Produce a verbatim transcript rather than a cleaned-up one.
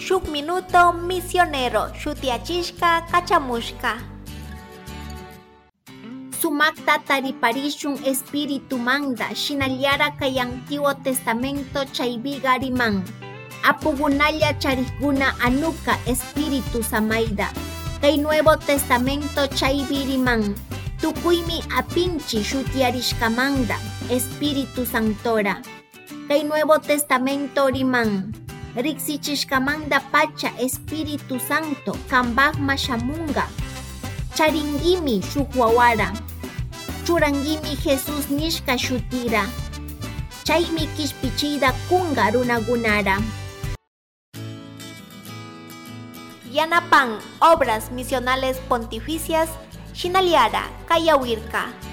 Shuk minuto misionero shutiachishka kachamushka. Sumakta tariparishun espíritu manda shinallara kay Antiguo Testamento chaybiga riman. Apugunalla charikuna anuka espíritu samayda. Kay Nuevo Testamento chaybi riman. Tukuymi apinchi shutiarishkamanda Espíritu Santora. Kay Nuevo Testamento riman. Riksichishkamanda pacha Espíritu Santo kambagma shamunga. Charingimi shuk wawara. Churangimi Jesús nishka shutira. Chaymi kishpichida kunga runagunara. Yanapan, Obras Misionales Pontificias, Shinaliara, Kayawirka.